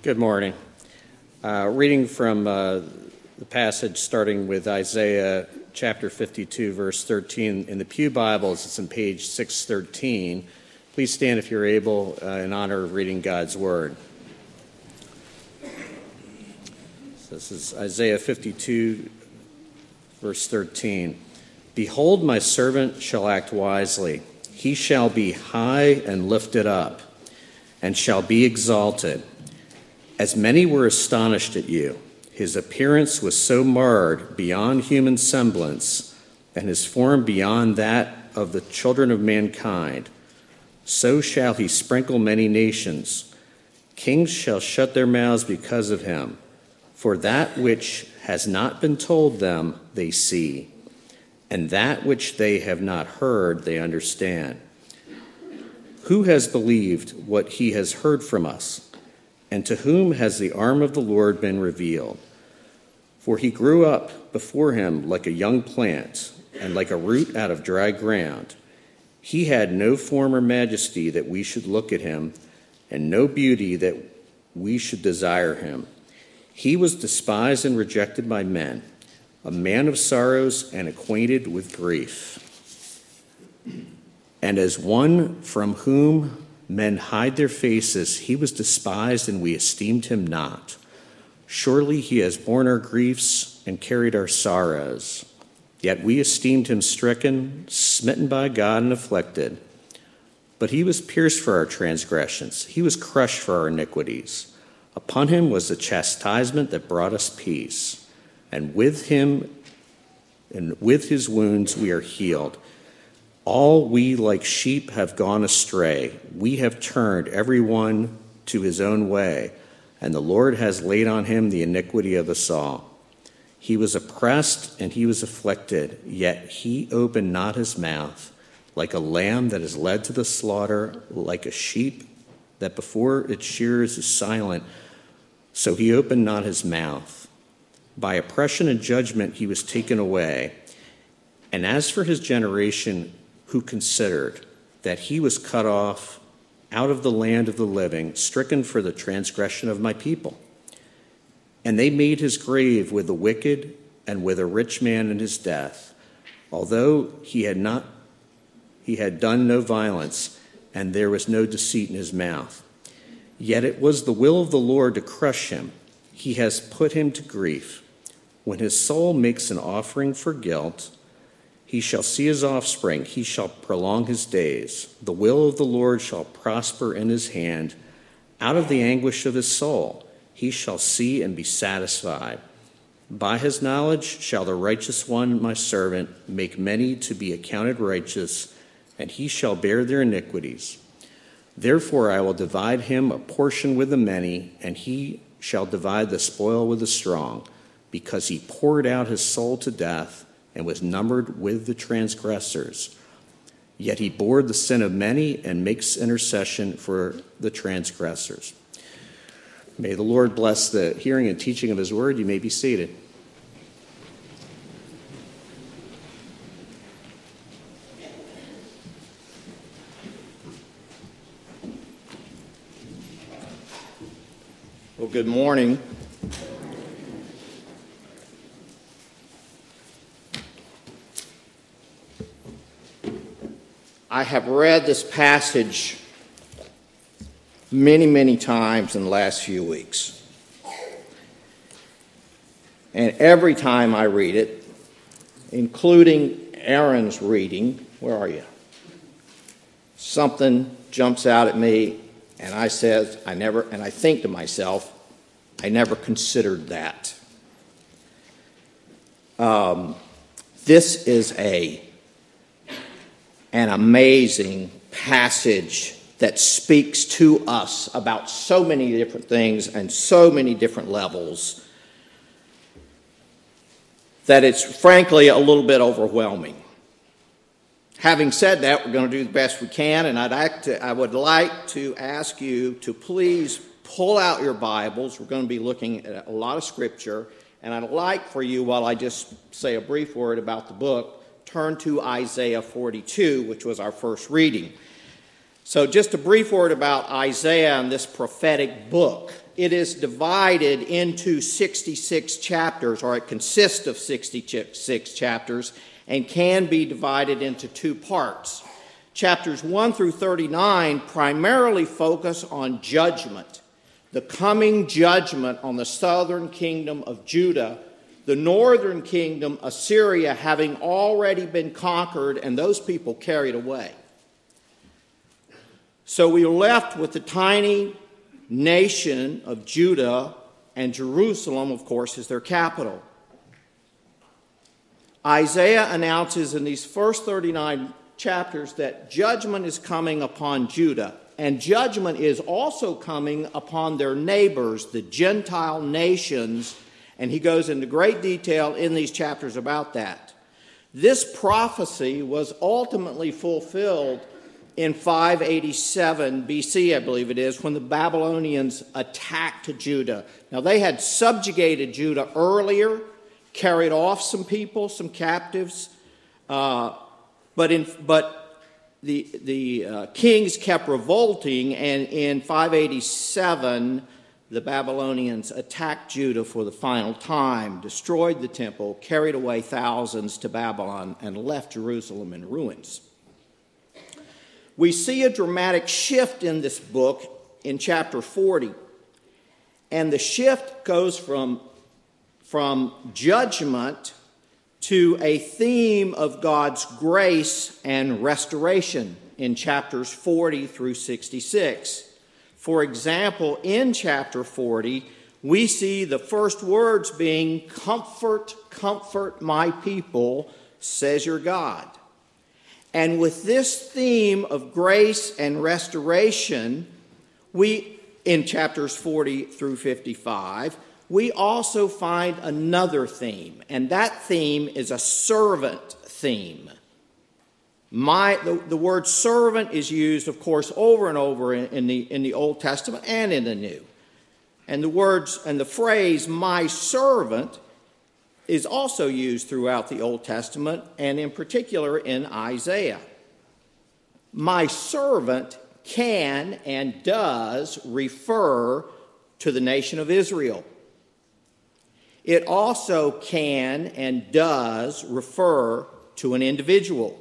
Good morning. Reading from the passage starting with Isaiah chapter 52, verse 13. In the Pew Bibles, it's on page 613. Please stand if you're able in honor of reading God's Word. So this is Isaiah 52, verse 13. Behold, my servant shall act wisely. He shall be high and lifted up, and shall be exalted. As many were astonished at you, his appearance was so marred beyond human semblance, and his form beyond that of the children of mankind. So shall he sprinkle many nations. Kings shall shut their mouths because of him, for that which has not been told them they see, and that which they have not heard they understand. Who has believed what he has heard from us? And to whom has the arm of the Lord been revealed? For he grew up before him like a young plant, and like a root out of dry ground. He had no form or majesty that we should look at him, and no beauty that we should desire him. He was despised and rejected by men, a man of sorrows and acquainted with grief. And as one from whom men hide their faces, he was despised, and we esteemed him not. Surely he has borne our griefs and carried our sorrows. Yet we esteemed him stricken, smitten by God, and afflicted. But he was pierced for our transgressions. He was crushed for our iniquities. Upon him was the chastisement that brought us peace. And with him, and with his wounds, we are healed. All we like sheep have gone astray. We have turned every one to his own way, and the Lord has laid on him the iniquity of us all. He was oppressed and he was afflicted, yet he opened not his mouth. Like a lamb that is led to the slaughter, like a sheep that before its shearers is silent, so he opened not his mouth. By oppression and judgment he was taken away. And as for his generation, who considered that he was cut off out of the land of the living, stricken for the transgression of my people. And they made his grave with the wicked and with a rich man in his death, although he had done no violence, and there was no deceit in his mouth. Yet it was the will of the Lord to crush him. He has put him to grief. When his soul makes an offering for guilt, he shall see his offspring, he shall prolong his days. The will of the Lord shall prosper in his hand. Out of the anguish of his soul he shall see and be satisfied. By his knowledge shall the righteous one, my servant, make many to be accounted righteous, and he shall bear their iniquities. Therefore I will divide him a portion with the many, and he shall divide the spoil with the strong, because he poured out his soul to death, and was numbered with the transgressors. Yet he bore the sin of many and makes intercession for the transgressors. May the Lord bless the hearing and teaching of his word. You may be seated. Well, good morning. I have read this passage many, many times in the last few weeks. And every time I read it, including Aaron's reading, where are you? Something jumps out at me, and I think to myself, I never considered that. This is an amazing passage that speaks to us about so many different things and so many different levels that it's frankly a little bit overwhelming. Having said that, we're going to do the best we can, and I would like to ask you to please pull out your Bibles. We're going to be looking at a lot of scripture, and I'd like for you, while I just say a brief word about the book, turn to Isaiah 42, which was our first reading. So just a brief word about Isaiah and this prophetic book. it is divided into 66 chapters, or it consists of 66 chapters, and can be divided into two parts. Chapters 1 through 39 primarily focus on judgment, the coming judgment on the southern kingdom of Judah, the northern kingdom, Assyria, having already been conquered and those people carried away. So we are left with the tiny nation of Judah, and Jerusalem, of course, is their capital. Isaiah announces in these first 39 chapters that judgment is coming upon Judah, and judgment is also coming upon their neighbors, the Gentile nations, and he goes into great detail in these chapters about that. This prophecy was ultimately fulfilled in 587 BC, I believe it is, when the Babylonians attacked Judah. Now, they had subjugated Judah earlier, carried off some people, some captives, but the kings kept revolting, and in 587, the Babylonians attacked Judah for the final time, destroyed the temple, carried away thousands to Babylon, and left Jerusalem in ruins. We see a dramatic shift in this book in chapter 40, and the shift goes from judgment to a theme of God's grace and restoration in chapters 40 through 66. For example, in chapter 40, we see the first words being, "Comfort, comfort my people, says your God." And with this theme of grace and restoration, in chapters 40 through 55, we also find another theme, and that theme is a servant theme. The word servant is used, of course, over and over in the Old Testament and in the New. And the phrase "my servant" is also used throughout the Old Testament, and in particular in Isaiah. My servant can and does refer to the nation of Israel. It also can and does refer to an individual.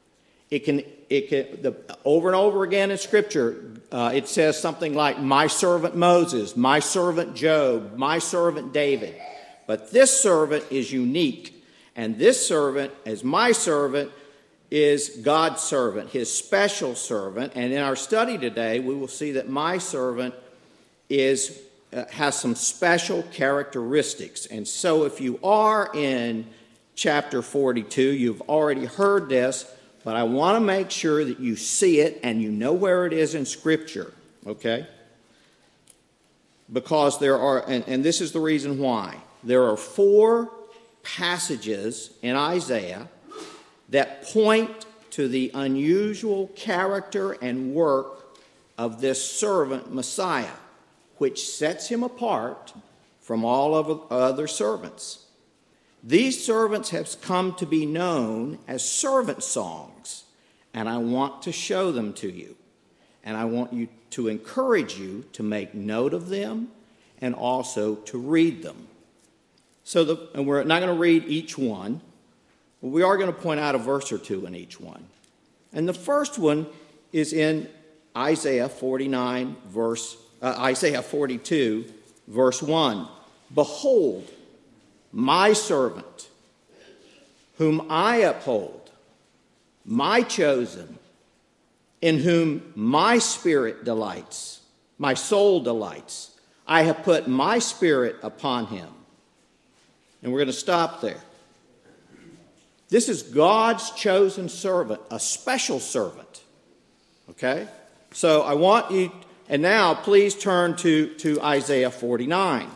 Over and over again in Scripture, it says something like, "my servant Moses," "my servant Job," "my servant David." But this servant is unique, and this servant, as my servant, is God's servant, his special servant. And in our study today, we will see that my servant has some special characteristics. And so if you are in chapter 42, you've already heard this, but I want to make sure that you see it and you know where it is in Scripture, okay? Because there are, and this is the reason why. There are 4 passages in Isaiah that point to the unusual character and work of this servant Messiah, which sets him apart from all of other servants. These servants have come to be known as servant songs, and I want to show them to you. And I want you to encourage you to make note of them and also to read them. And we're not going to read each one, but we are going to point out a verse or two in each one. And the first one is in Isaiah 42, verse 1. "Behold, my servant, whom I uphold, my chosen, in whom my spirit delights, my soul delights. I have put my spirit upon him." And we're going to stop there. This is God's chosen servant, a special servant. Okay? So I want you, and now please turn to Isaiah 49.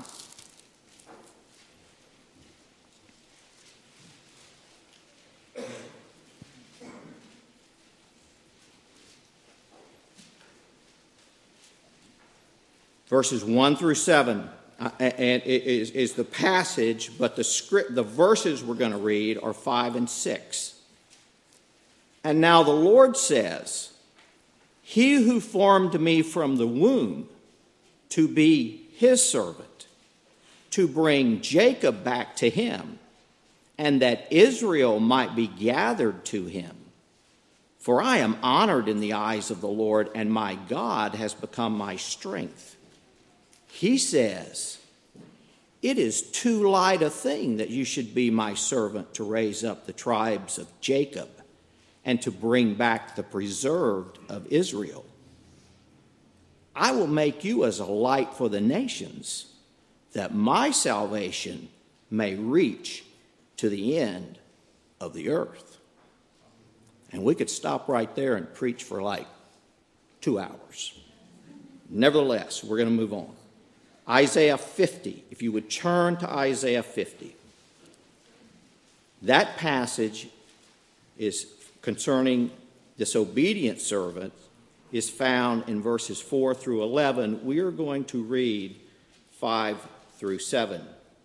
Verses 1 through 7. And it is the passage, but the verses we're going to read are 5 and 6. "And now the Lord says, He who formed me from the womb to be his servant, to bring Jacob back to him, and that Israel might be gathered to him. For I am honored in the eyes of the Lord, and my God has become my strength. He says, it is too light a thing that you should be my servant to raise up the tribes of Jacob and to bring back the preserved of Israel. I will make you as a light for the nations, that my salvation may reach to the end of the earth. And we could stop right there and preach for like 2 hours. Nevertheless, we're going to move on. Isaiah 50, if you would turn to Isaiah 50. That passage is concerning this obedient servant is found in verses 4 through 11. We are going to read 5 through 7.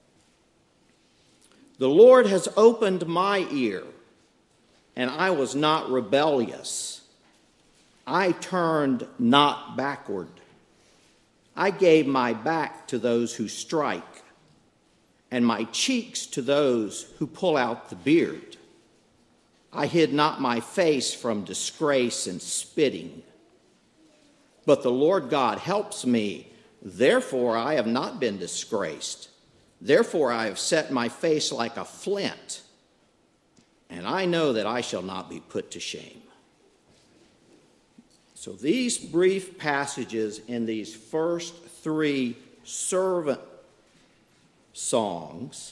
The Lord has opened my ear, and I was not rebellious. I turned not backward. I gave my back to those who strike, and my cheeks to those who pull out the beard. I hid not my face from disgrace and spitting. But the Lord God helps me. Therefore I have not been disgraced. Therefore I have set my face like a flint, and I know that I shall not be put to shame. So these brief passages in these first 3 servant songs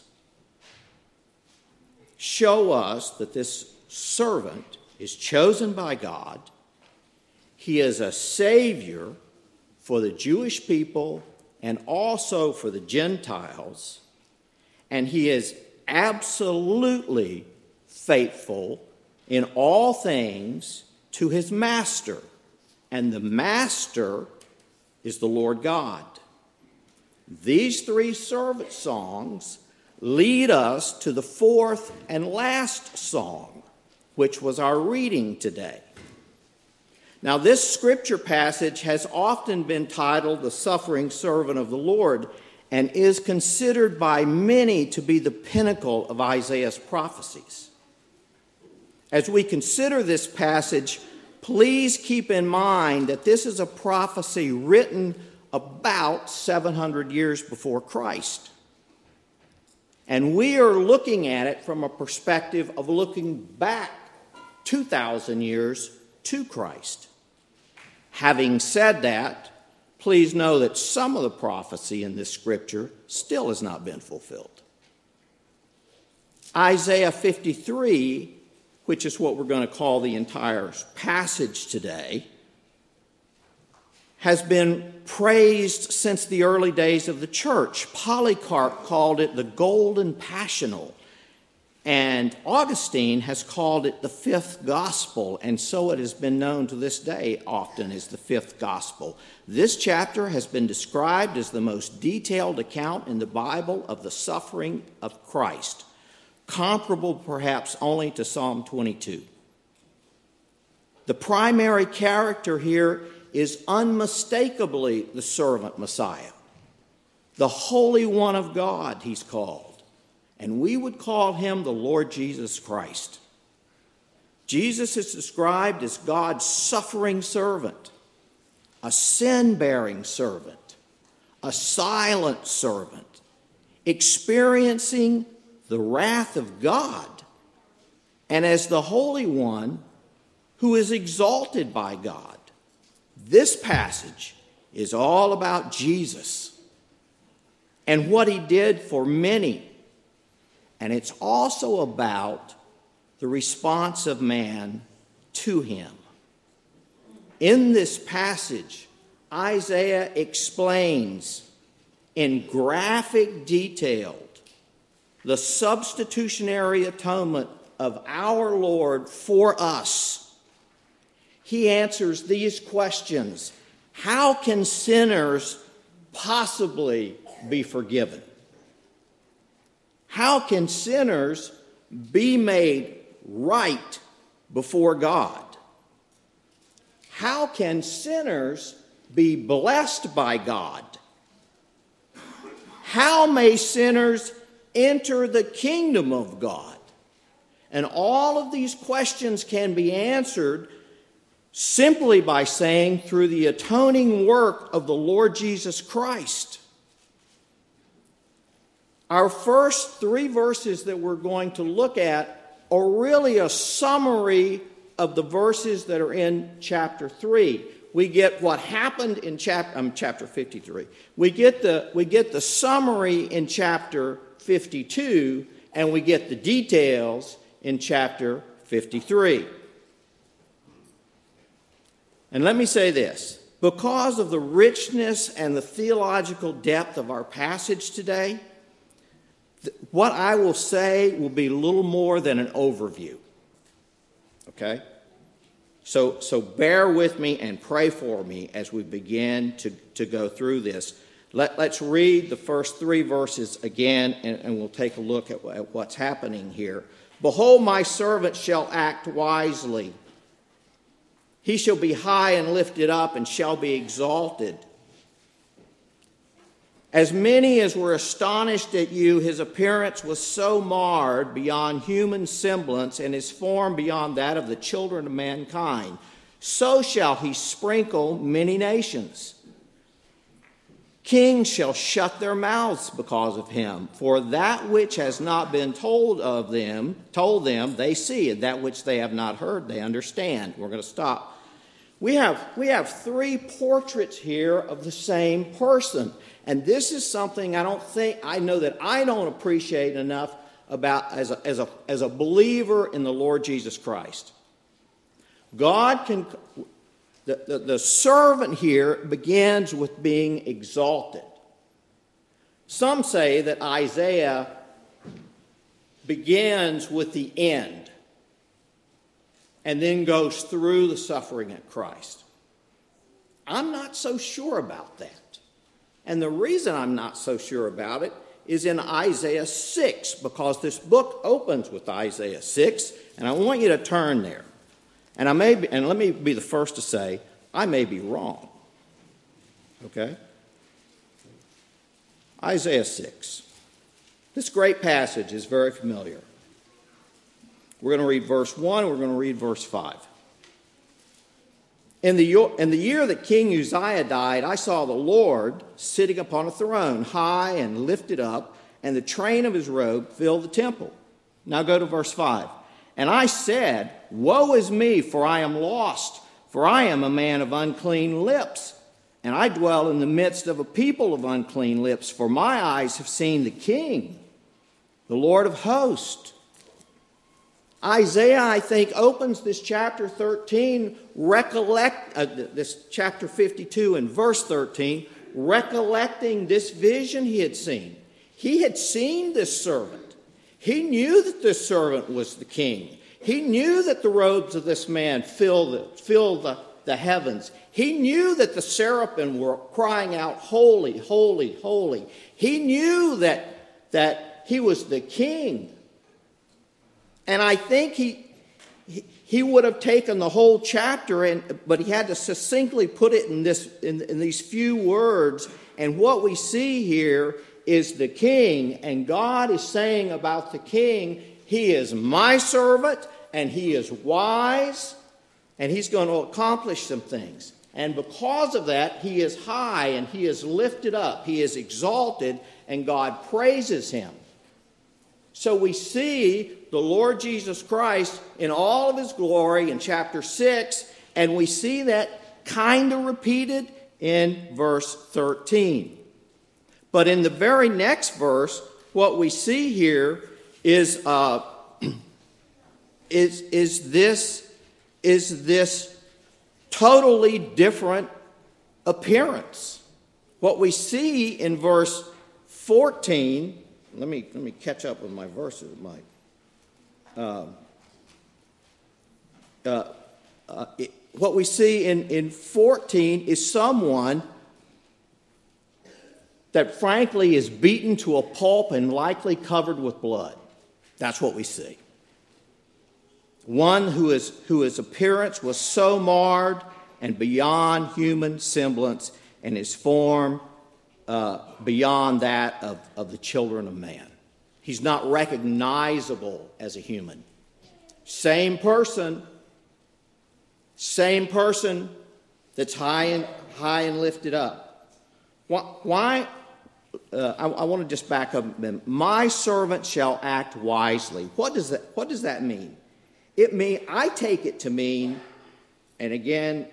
show us that this servant is chosen by God. He is a savior for the Jewish people and also for the Gentiles, and he is absolutely faithful in all things to his master, and the master is the Lord God. These 3 servant songs lead us to the 4th and last song, which was our reading today. Now, this scripture passage has often been titled The Suffering Servant of the Lord, and is considered by many to be the pinnacle of Isaiah's prophecies. As we consider this passage, please keep in mind that this is a prophecy written about 700 years before Christ. And we are looking at it from a perspective of looking back 2,000 years to Christ. Having said that, please know that some of the prophecy in this scripture still has not been fulfilled. Isaiah 53, which is what we're going to call the entire passage today, has been praised since the early days of the church. Polycarp called it the Golden Passional, and Augustine has called it the Fifth Gospel, and so it has been known to this day often as the Fifth Gospel. This chapter has been described as the most detailed account in the Bible of the suffering of Christ, comparable perhaps only to Psalm 22. The primary character here is unmistakably the servant Messiah, the Holy One of God, he's called. And we would call him the Lord Jesus Christ. Jesus is described as God's suffering servant, a sin-bearing servant, a silent servant, experiencing the wrath of God, and as the Holy One who is exalted by God. This passage is all about Jesus and what he did for many. And it's also about the response of man to him. In this passage, Isaiah explains in graphic detail the substitutionary atonement of our Lord for us. He answers these questions. How can sinners possibly be forgiven? How can sinners be made right before God? How can sinners be blessed by God? How may sinners enter the kingdom of God? And all of these questions can be answered simply by saying, through the atoning work of the Lord Jesus Christ. Our first 3 verses that we're going to look at are really a summary of the verses that are in chapter 3. We get what happened in chapter 53. We get the summary in chapter 52, and we get the details in chapter 53. And let me say this. Because of the richness and the theological depth of our passage today, what I will say will be little more than an overview. Okay? So bear with me and pray for me as we begin to go through this. Let's read the first 3 verses again, and we'll take a look at what's happening here. Behold, my servant shall act wisely. He shall be high and lifted up and shall be exalted. As many as were astonished at you, his appearance was so marred beyond human semblance, and his form beyond that of the children of mankind. So shall he sprinkle many nations. Kings shall shut their mouths because of him, for that which has not been told them, they see, and that which they have not heard, they understand. We're going to stop. We have 3 portraits here of the same person. And this is something I know that I don't appreciate enough about as a believer in the Lord Jesus Christ. The servant here begins with being exalted. Some say that Isaiah begins with the end and then goes through the suffering of Christ. I'm not so sure about that. And the reason I'm not so sure about it is in Isaiah 6, because this book opens with Isaiah 6, and I want you to turn there. And let me be the first to say, I may be wrong. Okay? Isaiah 6. This great passage is very familiar. We're going to read verse 1, we're going to read verse 5. In the year that King Uzziah died, I saw the Lord sitting upon a throne, high and lifted up, and the train of his robe filled the temple. Now go to verse 5. And I said, Woe is me, for I am lost, for I am a man of unclean lips, and I dwell in the midst of a people of unclean lips, for my eyes have seen the King, the Lord of hosts. Isaiah, I think, opens this chapter 13, this chapter 52 and verse 13, recollecting this vision he had seen. He had seen this servant. He knew that this servant was the king. He knew that the robes of this man filled the heavens. He knew that the seraphim were crying out, Holy, holy, holy. He knew that he was the king. And I think he would have taken the whole chapter, but he had to succinctly put it in these few words. And what we see here is the king, and God is saying about the king, he is my servant, and he is wise, and he's going to accomplish some things. And because of that, he is high, and he is lifted up, he is exalted, and God praises him. So we see the Lord Jesus Christ in all of his glory in chapter 6, and we see that kind of repeated in verse 13. But in the very next verse, what we see here is this totally different appearance. What we see in verse 14. Let me catch up with my verses, Mike. What we see in 14 is someone that frankly is beaten to a pulp and likely covered with blood. That's what we see. One whose appearance was so marred and beyond human semblance, and his form beyond that of the children of man. He's not recognizable as a human. Same person that's high and lifted up. Why? I want to just back up a minute. My servant shall act wisely. What does that mean? I take it to mean, and again,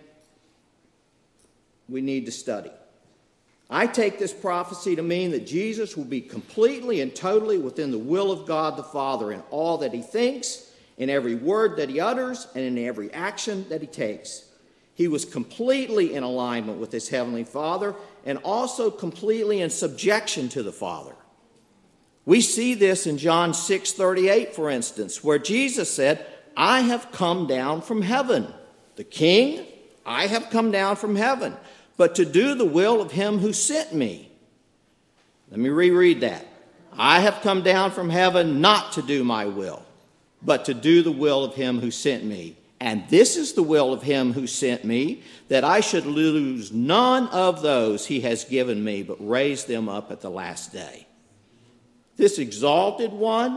we need to study. I take this prophecy to mean that Jesus will be completely and totally within the will of God the Father in all that he thinks, in every word that he utters, and in every action that he takes. He was completely in alignment with his heavenly Father and also completely in subjection to the Father. We see this in John 6:38, for instance, where Jesus said, I have come down from heaven. The King, I have come down from heaven, but to do the will of him who sent me. Let me reread that. I have come down from heaven not to do my will, but to do the will of him who sent me. And this is the will of him who sent me, that I should lose none of those he has given me, but raise them up at the last day. This exalted one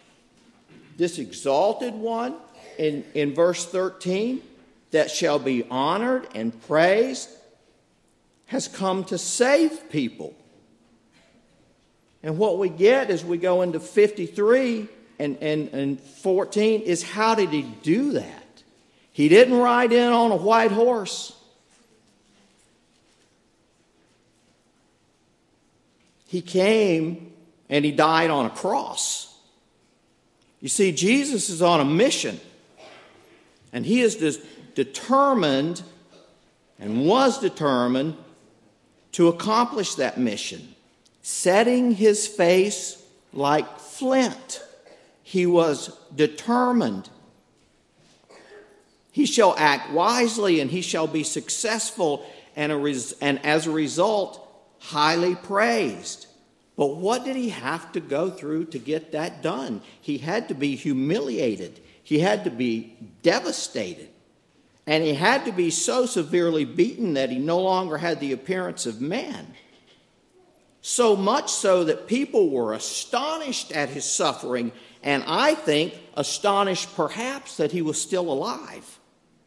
in verse 13, that shall be honored and praised, has come to save people. And what we get as we go into 53 and 14 is, how did he do that? He didn't ride in on a white horse. He came and he died on a cross. You see, Jesus is on a mission, and he is determined and was determined to accomplish that mission, setting his face like flint. He was determined. He shall act wisely, and he shall be successful, and as a result, highly praised. But what did he have to go through to get that done? He had to be humiliated. He had to be devastated. And he had to be so severely beaten that he no longer had the appearance of man. So much so that people were astonished at his suffering, and I think astonished perhaps that he was still alive.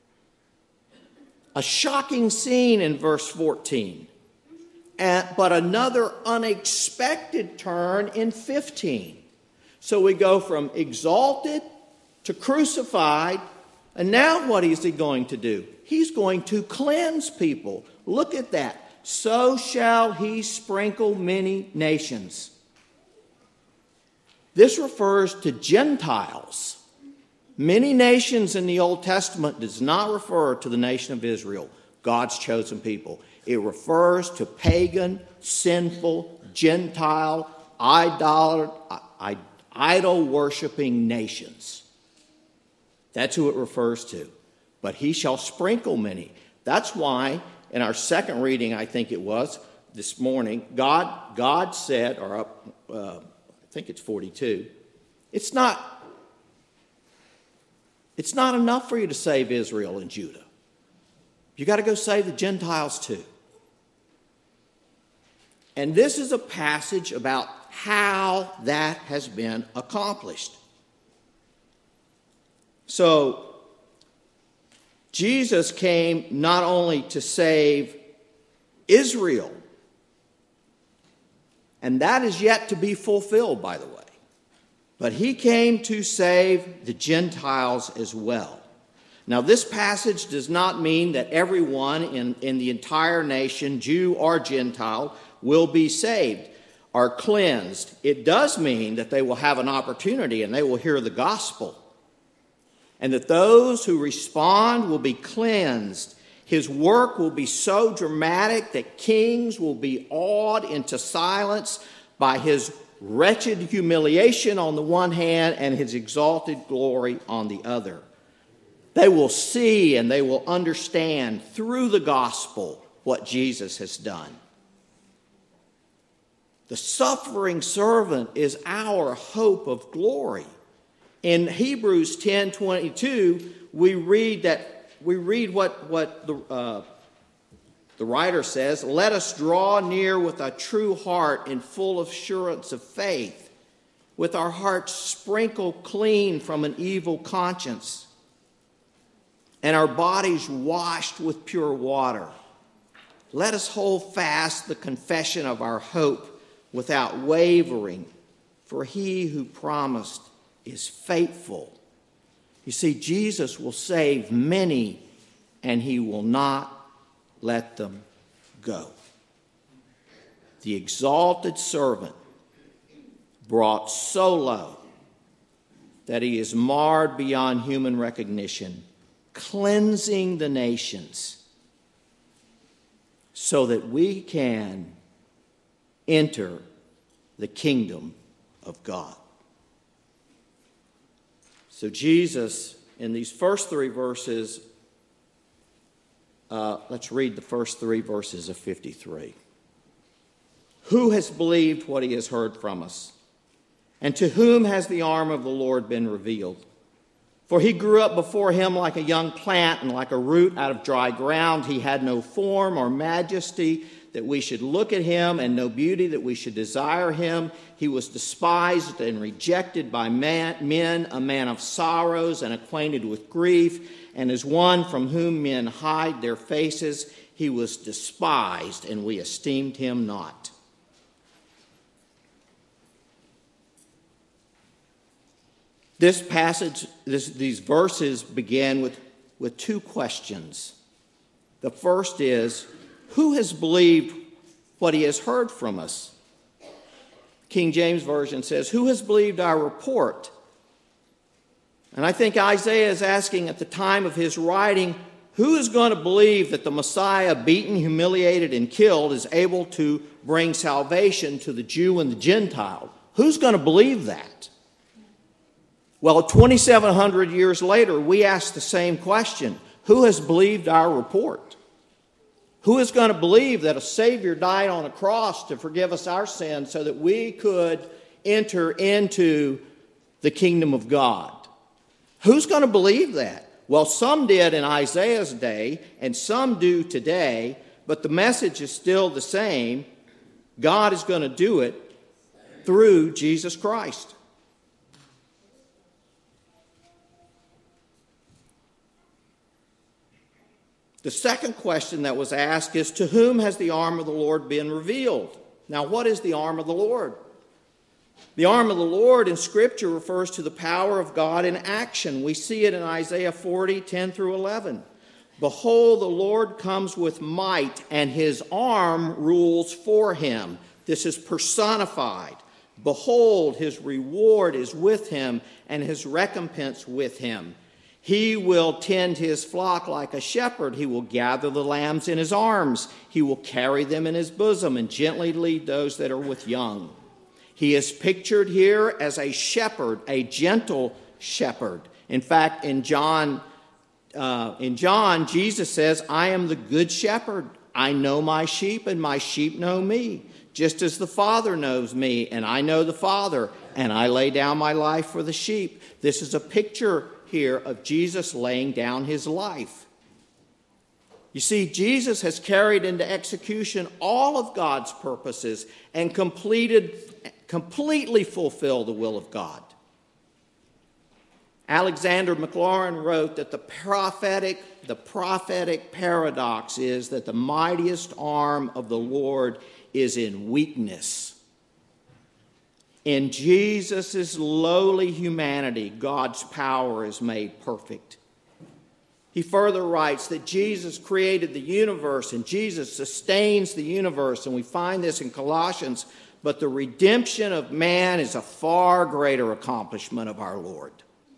A shocking scene in verse 14. But another unexpected turn in 15. So we go from exalted to crucified, and now what is he going to do? He's going to cleanse people. Look at that. So shall he sprinkle many nations. This refers to Gentiles. Many nations in the Old Testament does not refer to the nation of Israel, God's chosen people. It refers to pagan, sinful, Gentile, idol-worshiping nations. That's who it refers to. But he shall sprinkle many. That's why in our second reading, I think it was, this morning, God said, or I think it's 42, it's not enough for you to save Israel and Judah. You got to go save the Gentiles too. And this is a passage about how that has been accomplished. So, Jesus came not only to save Israel, and that is yet to be fulfilled, by the way, but he came to save the Gentiles as well. Now, this passage does not mean that everyone in the entire nation, Jew or Gentile, will be saved or cleansed. It does mean that they will have an opportunity and they will hear the gospel, and that those who respond will be cleansed. His work will be so dramatic that kings will be awed into silence by his wretched humiliation on the one hand and his exalted glory on the other. They will see and they will understand through the gospel what Jesus has done. The suffering servant is our hope of glory. In Hebrews 10:22, we read what The writer says, "Let us draw near with a true heart in full assurance of faith, with our hearts sprinkled clean from an evil conscience, and our bodies washed with pure water. Let us hold fast the confession of our hope without wavering, for he who promised is faithful." You see, Jesus will save many, and he will not let them go. The exalted servant brought so low that he is marred beyond human recognition, cleansing the nations so that we can enter the kingdom of God. So Jesus, in these first three verses, let's read the first three verses of 53. "Who has believed what he has heard from us? And to whom has the arm of the Lord been revealed? For he grew up before him like a young plant and like a root out of dry ground. He had no form or majesty that we should look at him, and no beauty that we should desire him. He was despised and rejected by men, a man of sorrows and acquainted with grief, and as one from whom men hide their faces. He was despised, and we esteemed him not." This passage, these verses begin with two questions. The first is, who has believed what he has heard from us? King James Version says, "Who has believed our report?" And I think Isaiah is asking at the time of his writing, who is going to believe that the Messiah, beaten, humiliated, and killed, is able to bring salvation to the Jew and the Gentile? Who's going to believe that? Well, 2,700 years later, we ask the same question. Who has believed our report? Who is going to believe that a Savior died on a cross to forgive us our sins so that we could enter into the kingdom of God? Who's going to believe that? Well, some did in Isaiah's day, and some do today, but the message is still the same. God is going to do it through Jesus Christ. The second question that was asked is, to whom has the arm of the Lord been revealed? Now, what is the arm of the Lord? The arm of the Lord in Scripture refers to the power of God in action. We see it in Isaiah 40, 10 through 11. "Behold, the Lord comes with might, and his arm rules for him." This is personified. "Behold, his reward is with him, and his recompense with him. He will tend his flock like a shepherd. He will gather the lambs in his arms. He will carry them in his bosom and gently lead those that are with young." He is pictured here as a shepherd, a gentle shepherd. In fact, in John, Jesus says, "I am the good shepherd. I know my sheep, and my sheep know me, just as the Father knows me, and I know the Father, and I lay down my life for the sheep." This is a picture here of Jesus laying down his life. You see, Jesus has carried into execution all of God's purposes and completely fulfilled the will of God. Alexander Maclaurin wrote that the prophetic paradox is that the mightiest arm of the Lord is in weakness. In Jesus' lowly humanity, God's power is made perfect. He further writes that Jesus created the universe and Jesus sustains the universe, and we find this in Colossians, but the redemption of man is a far greater accomplishment of our Lord.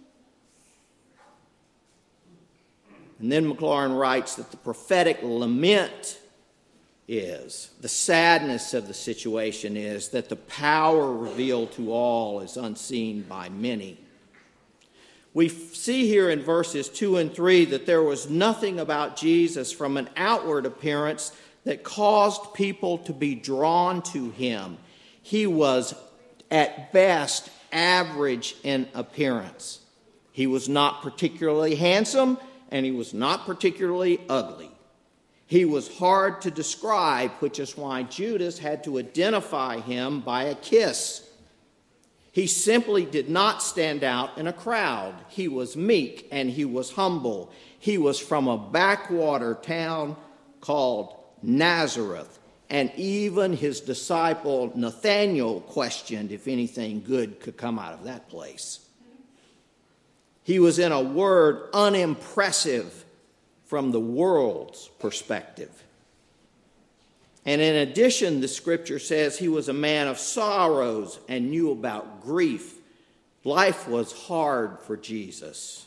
And then Maclaurin writes that the prophetic lament is, the sadness of the situation is that the power revealed to all is unseen by many. We see here in verses 2 and 3 that there was nothing about Jesus from an outward appearance that caused people to be drawn to him. He was at best average in appearance. He was not particularly handsome, and he was not particularly ugly. He was hard to describe, which is why Judas had to identify him by a kiss. He simply did not stand out in a crowd. He was meek and he was humble. He was from a backwater town called Nazareth. And even his disciple Nathanael questioned if anything good could come out of that place. He was, in a word, unimpressive from the world's perspective. And in addition, the scripture says he was a man of sorrows and knew about grief. Life was hard for Jesus.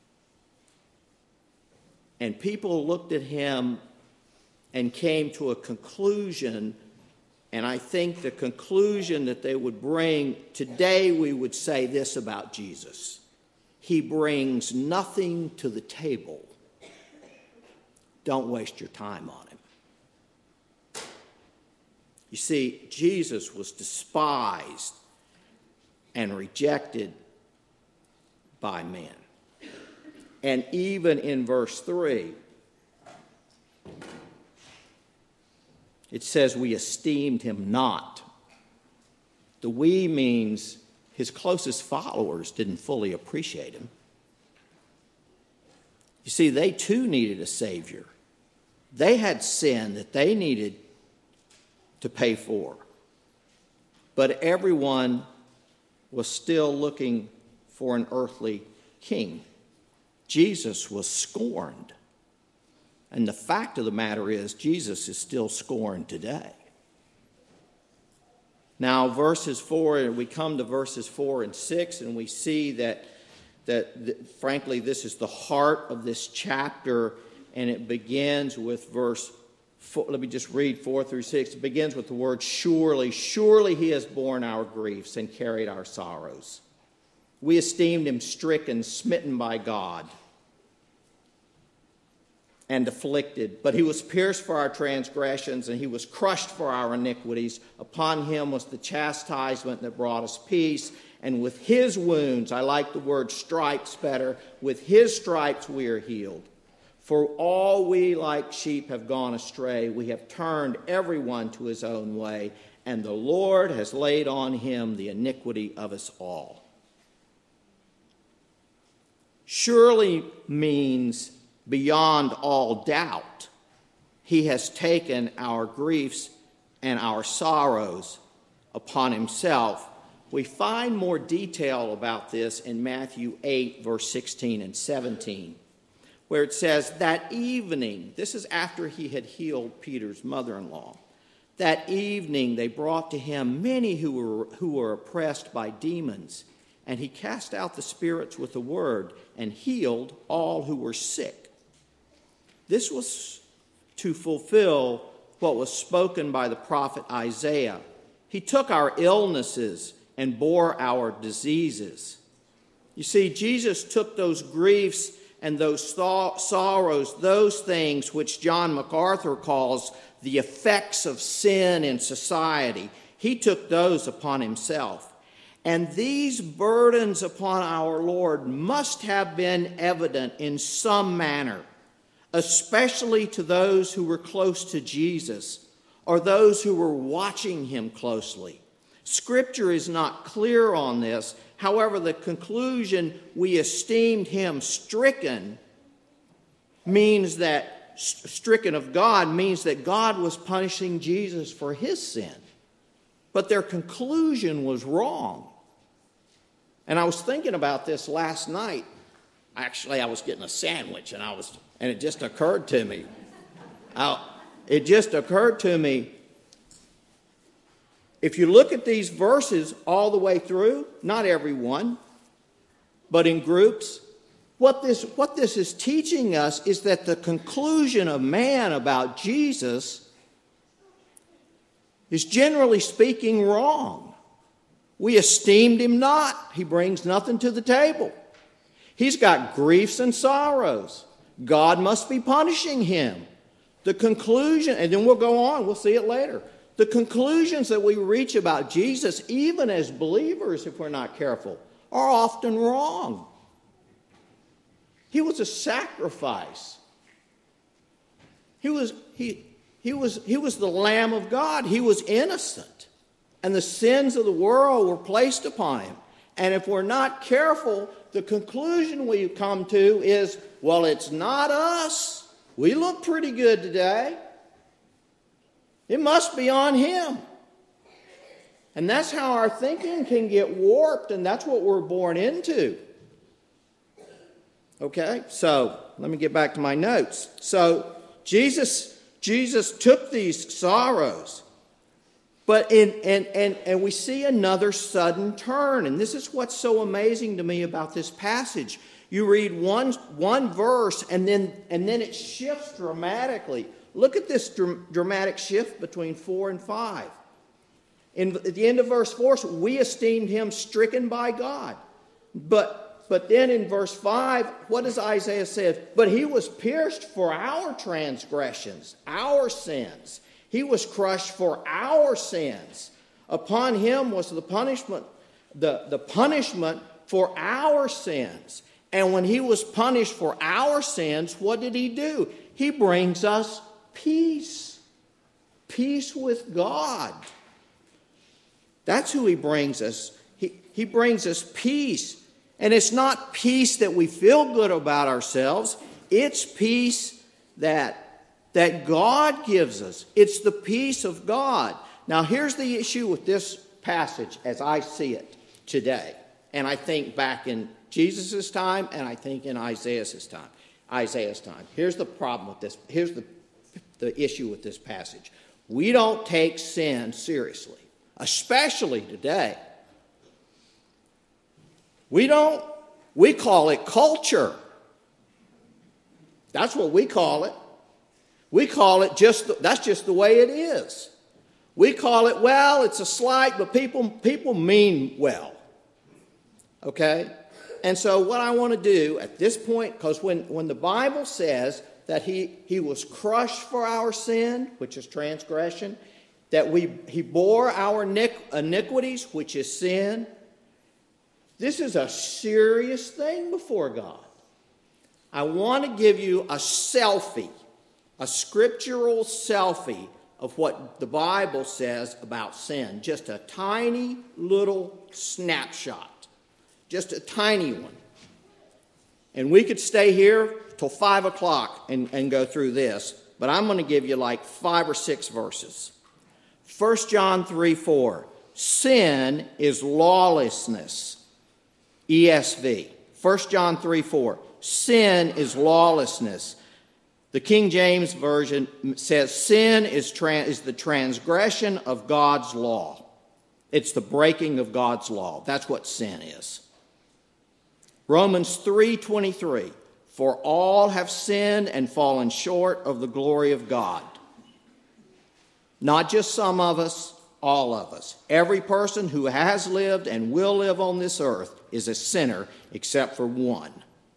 And people looked at him and came to a conclusion, and I think the conclusion that they would bring, today we would say this about Jesus: he brings nothing to the table. Don't waste your time on him. You see, Jesus was despised and rejected by men. And even in verse 3, it says, we esteemed him not. The we means his closest followers didn't fully appreciate him. You see, they too needed a Savior. They had sin that they needed to pay for. But everyone was still looking for an earthly king. Jesus was scorned. And the fact of the matter is, Jesus is still scorned today. Now, we come to verses 4 and 6, and we see that frankly, this is the heart of this chapter, and it begins with verse 4. Let me just read 4 through 6. It begins with the word surely. Surely he has borne our griefs and carried our sorrows. We esteemed him stricken, smitten by God, and afflicted. But he was pierced for our transgressions, and he was crushed for our iniquities. Upon him was the chastisement that brought us peace, and with his wounds, I like the word stripes better, with his stripes we are healed. For all we like sheep have gone astray. We have turned everyone to his own way, and the Lord has laid on him the iniquity of us all. Surely means beyond all doubt. He has taken our griefs and our sorrows upon himself. We find more detail about this in Matthew 8, verse 16 and 17, where it says, that evening, this is after he had healed Peter's mother-in-law, that evening they brought to him many who were oppressed by demons, and he cast out the spirits with a word and healed all who were sick. This was to fulfill what was spoken by the prophet Isaiah. He took our illnesses and bore our diseases. You see, Jesus took those griefs and those sorrows, those things which John MacArthur calls the effects of sin in society. He took those upon himself. And these burdens upon our Lord must have been evident in some manner, especially to those who were close to Jesus or those who were watching him closely. Scripture is not clear on this. However, the conclusion, we esteemed him stricken, means that, stricken of God, means that God was punishing Jesus for his sin. But their conclusion was wrong. And I was thinking about this last night. Actually, I was getting a sandwich, and it just occurred to me. If you look at these verses all the way through, not every one, but in groups, what this is teaching us is that the conclusion of man about Jesus is, generally speaking, wrong. We esteemed him not. He brings nothing to the table. He's got griefs and sorrows. God must be punishing him. The conclusion, and then we'll go on, we'll see it later. The conclusions that we reach about Jesus, even as believers, if we're not careful, are often wrong. He was a sacrifice. He He was the Lamb of God. He was innocent. And the sins of the world were placed upon him. And if we're not careful, the conclusion we come to is, well, it's not us. We look pretty good today. It must be on him. And that's how our thinking can get warped, and that's what we're born into. Okay, so let me get back to my notes. So Jesus took these sorrows, but and we see another sudden turn, and this is what's so amazing to me about this passage. You read one verse, and then it shifts dramatically. Look at this dramatic shift between 4 and 5. At the end of verse 4, we esteemed him stricken by God. But then in verse 5, what does Isaiah say? But he was pierced for our transgressions, our sins. He was crushed for our sins. Upon him was the punishment for our sins. And when he was punished for our sins, what did he do? He brings us peace. Peace with God. That's who he brings us. He brings us peace. And it's not peace that we feel good about ourselves. It's peace that God gives us. It's the peace of God. Now, here's the issue with this passage as I see it today. And I think back in Jesus' time, and I think in Isaiah's time. Here's the problem with this. Here's the issue with this passage. We don't take sin seriously, especially today. We don't. We call it culture. That's what we call it. We call it that's just the way it is. We call it, well, it's a slight, but people mean well. Okay? And so what I want to do at this point, because when the Bible says that he was crushed for our sin, which is transgression, that he bore our iniquities, which is sin, this is a serious thing before God. I want to give you a selfie, a scriptural selfie of what the Bible says about sin. Just a tiny little snapshot. Just a tiny one. And we could stay here till 5 o'clock and go through this, but I'm going to give you like 5 or 6 verses. 1 John 3:4. Sin is lawlessness. ESV. 1 John 3:4. Sin is lawlessness. The King James Version says sin is the transgression of God's law. It's the breaking of God's law. That's what sin is. Romans 3:23. For all have sinned and fallen short of the glory of God. Not just some of us, all of us. Every person who has lived and will live on this earth is a sinner except for one.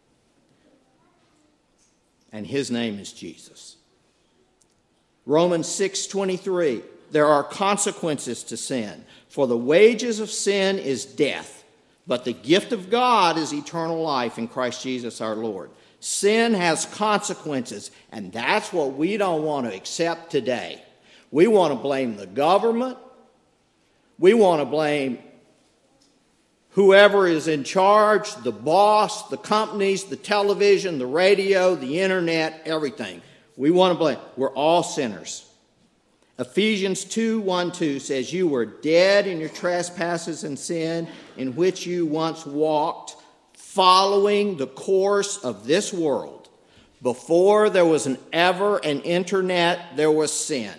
And his name is Jesus. Romans 6:23. There are consequences to sin. For the wages of sin is death, but the gift of God is eternal life in Christ Jesus our Lord. Sin has consequences, and that's what we don't want to accept today. We want to blame the government. We want to blame whoever is in charge, the boss, the companies, the television, the radio, the internet, everything. We want to blame. We're all sinners. Ephesians 2:1-2 says, you were dead in your trespasses and sin in which you once walked, following the course of this world. Before there was an internet, there was sin.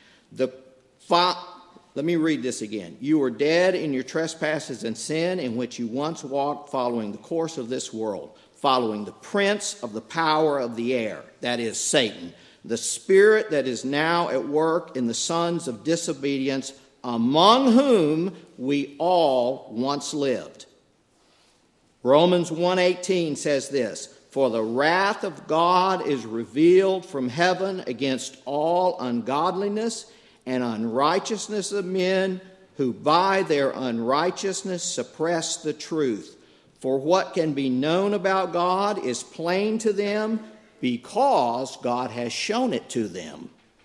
Let me read this again. You were dead in your trespasses and sin in which you once walked, following the course of this world, following the prince of the power of the air, that is Satan, the spirit that is now at work in the sons of disobedience, among whom we all once lived. Romans 1:18 says this, for the wrath of God is revealed from heaven against all ungodliness and unrighteousness of men who by their unrighteousness suppress the truth. For what can be known about God is plain to them because God has shown it to them.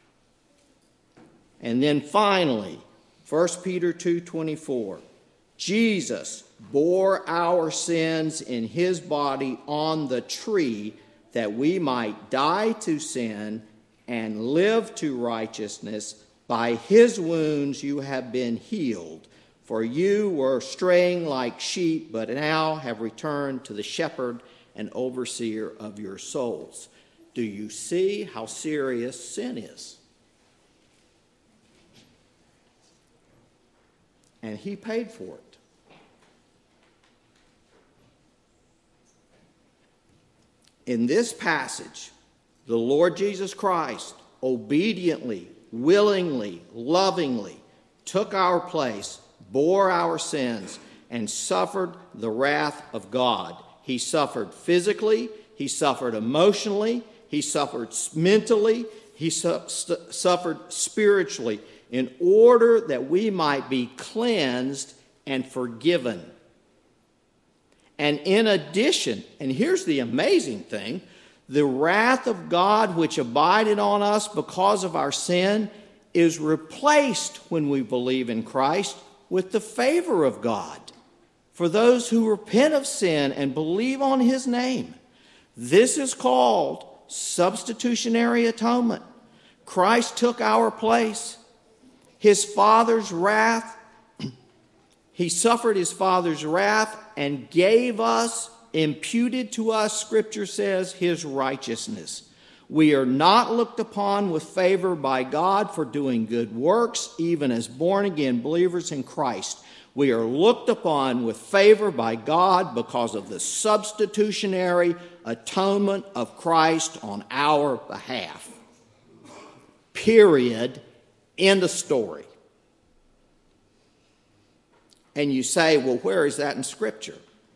And then finally, 1 Peter 2:24, Jesus bore our sins in his body on the tree that we might die to sin and live to righteousness. By his wounds you have been healed. For you were straying like sheep, but now have returned to the shepherd and overseer of your souls. Do you see how serious sin is? And he paid for it. In this passage, the Lord Jesus Christ obediently, willingly, lovingly took our place, bore our sins, and suffered the wrath of God. He suffered physically, he suffered emotionally, he suffered mentally, he suffered spiritually in order that we might be cleansed and forgiven. And in addition, and here's the amazing thing, the wrath of God which abided on us because of our sin is replaced when we believe in Christ with the favor of God for those who repent of sin and believe on his name. This is called substitutionary atonement. Christ took our place. His Father's wrath, he suffered his Father's wrath and gave us, imputed to us, Scripture says, his righteousness. We are not looked upon with favor by God for doing good works, even as born-again believers in Christ. We are looked upon with favor by God because of the substitutionary atonement of Christ on our behalf. Period. End of story. And you say, well, where is that in Scripture?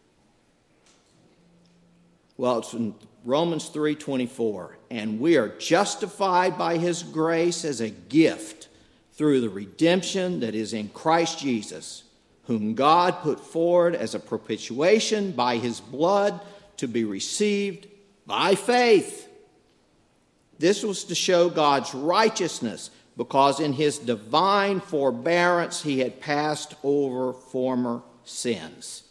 Well, it's in Romans 3:24. And we are justified by his grace as a gift through the redemption that is in Christ Jesus, whom God put forward as a propitiation by his blood to be received by faith. This was to show God's righteousness, because in his divine forbearance he had passed over former sins.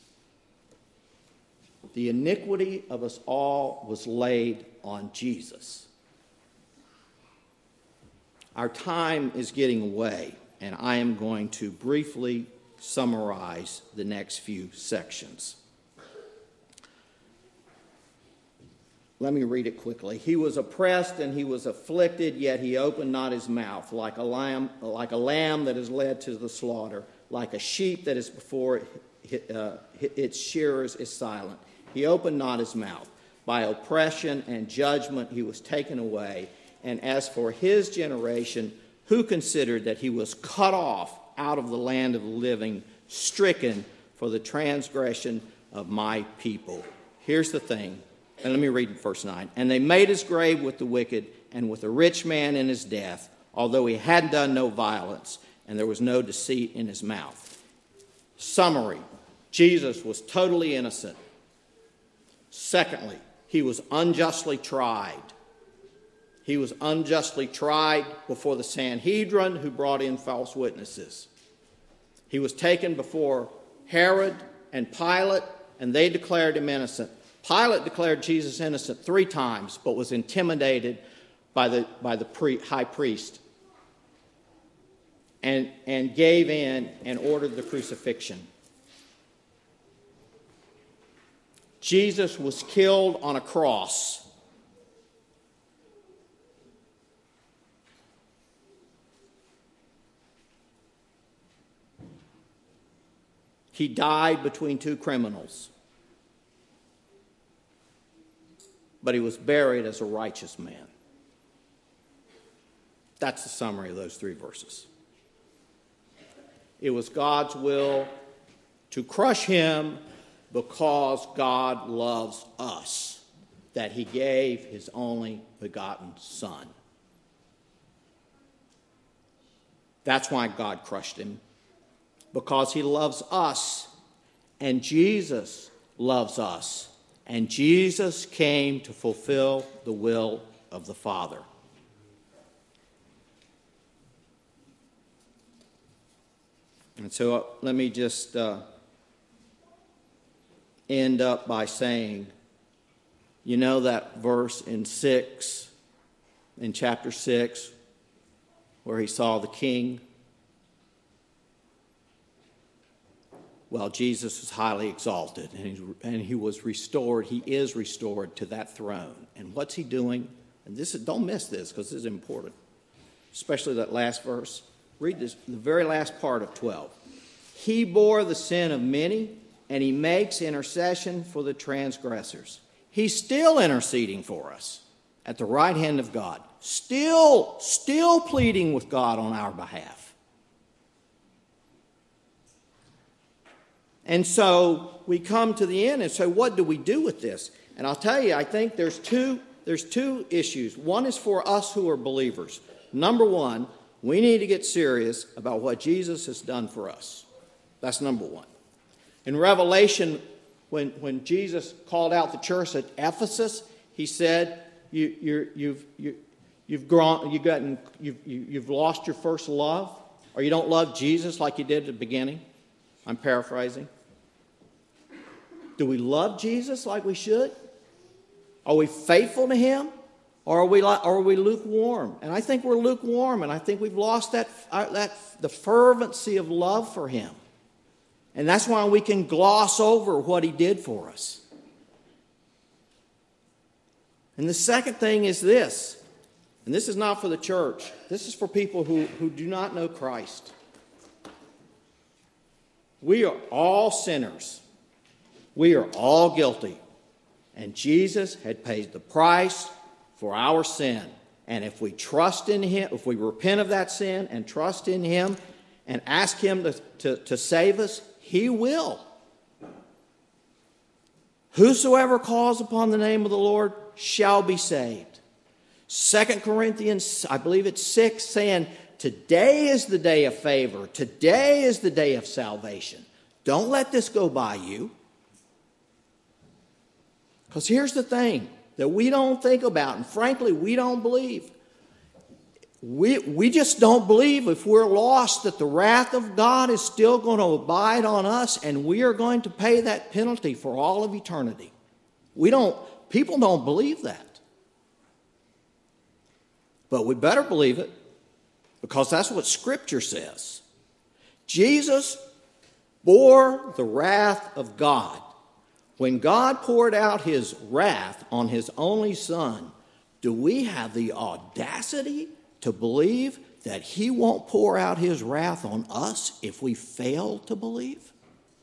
The iniquity of us all was laid on Jesus. Our time is getting away, and I am going to briefly summarize the next few sections. Let me read it quickly. He was oppressed and he was afflicted, yet he opened not his mouth, like a lamb that is led to the slaughter, like a sheep that is before its shearers is silent. He opened not his mouth. By oppression and judgment he was taken away. And as for his generation, who considered that he was cut off out of the land of the living, stricken for the transgression of my people. Here's the thing. And let me read verse 9. And they made his grave with the wicked and with a rich man in his death, although he had done no violence, and there was no deceit in his mouth. Summary. Jesus was totally innocent. Secondly, he was unjustly tried. He was unjustly tried before the Sanhedrin, who brought in false witnesses. He was taken before Herod and Pilate, and they declared him innocent. Pilate declared Jesus innocent 3 times, but was intimidated by the high priest and gave in and ordered the crucifixion. Jesus was killed on a cross. He died between 2 criminals. But he was buried as a righteous man. That's the summary of those 3 verses. It was God's will to crush him because God loves us, that he gave his only begotten Son. That's why God crushed him, because he loves us, and Jesus loves us. And Jesus came to fulfill the will of the Father. And so let me just end up by saying, you know that verse in chapter 6, where he saw the king? Well, Jesus is highly exalted, and he was restored. He is restored to that throne. And what's he doing? And don't miss this, because this is important, especially that last verse. Read this, the very last part of 12. He bore the sin of many, and he makes intercession for the transgressors. He's still interceding for us at the right hand of God, still pleading with God on our behalf. And so we come to the end and say, what do we do with this? And I'll tell you, I think there's two issues. One is for us who are believers. Number one, we need to get serious about what Jesus has done for us. That's number one. In Revelation, when Jesus called out the church at Ephesus, he said, "You've lost your first love, or you don't love Jesus like you did at the beginning." I'm paraphrasing. Do we love Jesus like we should? Are we faithful to him? Or are we lukewarm? And I think we're lukewarm, and I think we've lost the fervency of love for him. And that's why we can gloss over what he did for us. And the second thing is this, and this is not for the church. This is for people who do not know Christ. We are all sinners. We are all guilty. And Jesus had paid the price for our sin. And if we trust in him, if we repent of that sin and trust in him and ask him to save us, he will. Whosoever calls upon the name of the Lord shall be saved. 2 Corinthians, I believe it's 6, saying, today is the day of favor. Today is the day of salvation. Don't let this go by you. Because here's the thing that we don't think about, and frankly, we don't believe. We just don't believe, if we're lost, that the wrath of God is still going to abide on us, and we are going to pay that penalty for all of eternity. People don't believe that. But we better believe it, because that's what Scripture says. Jesus bore the wrath of God. When God poured out his wrath on his only Son, do we have the audacity to believe that he won't pour out his wrath on us if we fail to believe?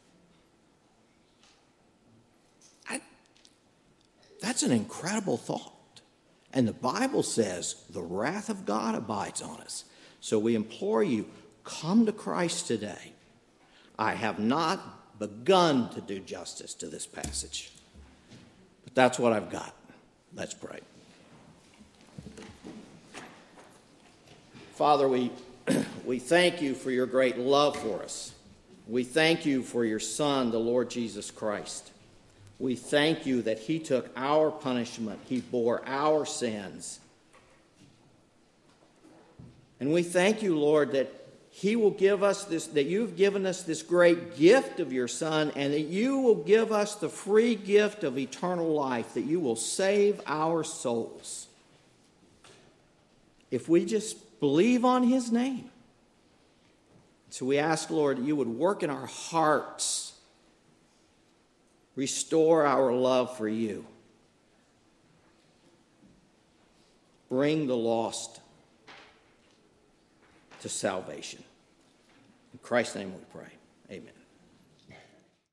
That's an incredible thought. And the Bible says the wrath of God abides on us. So we implore you, come to Christ today. I have not begun to do justice to this passage, but that's what I've got. Let's pray. Father, we thank you for your great love for us. We thank you for your Son, the Lord Jesus Christ. We thank you that he took our punishment. He bore our sins. And we thank you, Lord, that he will give us this, that you've given us this great gift of your Son, and that you will give us the free gift of eternal life, that you will save our souls if we just believe on his name. So we ask, Lord, that you would work in our hearts, restore our love for you, bring the lost to salvation. In Christ's name we pray. Amen.